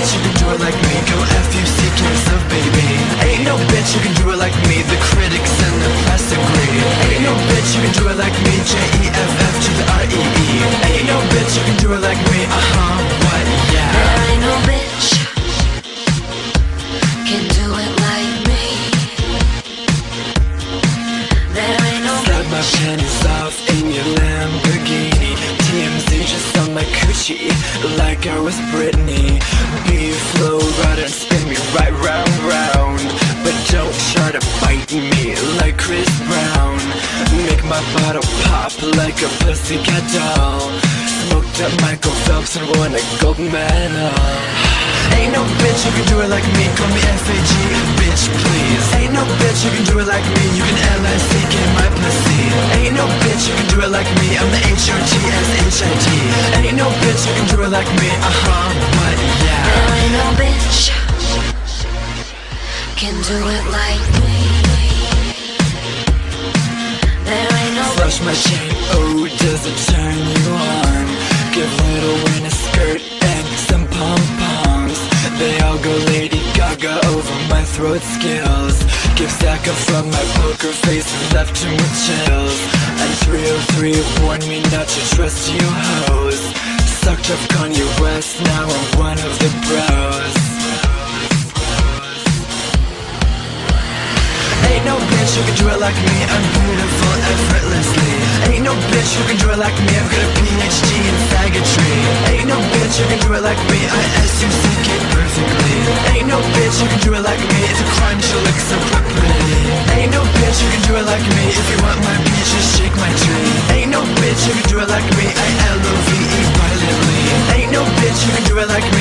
bitch who can do it like me. Go F-U-C-K yourself, baby. Ain't no bitch who can do it like me. The critics and the press agree. Ain't no bitch who can do it like me. J-E-F-F to the R-E-E. Ain't no bitch who can do it like me. What, yeah. There ain't no bitch can do it like me. There ain't no Slap my bitch. panties off in your Lamborghini. TMZ just on my coochie, like I was Britney. Beef flow right and spin me right round, round. But don't try to fight me like Chris Brown. Make my bottle pop like a pussycat doll. Smoked up Michael Phelps and won a gold medal. Ain't no bitch who can do it like me. Call me F-A-G, bitch please. Ain't no bitch who can do it like me. You can L-I-C-K my pussy. Ain't no bitch who can do it like me. I'm the H-O-T-S-H-I-T. Ain't no bitch who can do it like me. What, yeah. There ain't no bitch can do it like me. There ain't no Flush my chain, oh, does it turn you on? Give Little Wayne a skirt and some pom-poms. They all go Lady Gaga over my throat skills. Give Zach a from my poker face and left him with chills. And 303 warned me not to trust you hoes. Sucked up Kanye West, now I'm one of the bros. Ain't no bitch who can do it like me. I'm beautiful effortlessly. Ain't no bitch who can do it like me. I've got a PhD in faggotry. Ain't no bitch who can do it like me. I S-U-C-K perfectly. Ain't no bitch who can do it like me. It's a crime to look so pretty. Ain't no bitch who can do it like me. If you want my peach, just shake my tree. Ain't no bitch who can do it like me. I L-O-V-E violently. Ain't no bitch who can do it like me.